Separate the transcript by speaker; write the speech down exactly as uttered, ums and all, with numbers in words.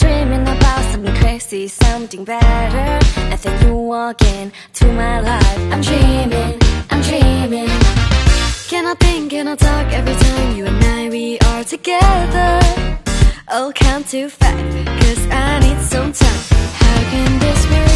Speaker 1: dreaming about something crazy, something better, and then you walk into my life. I'm dreaming, I'm dreaming. Can I think, can I talk every time you and I, we are together? I'll count to five, cause I need some time. How can this be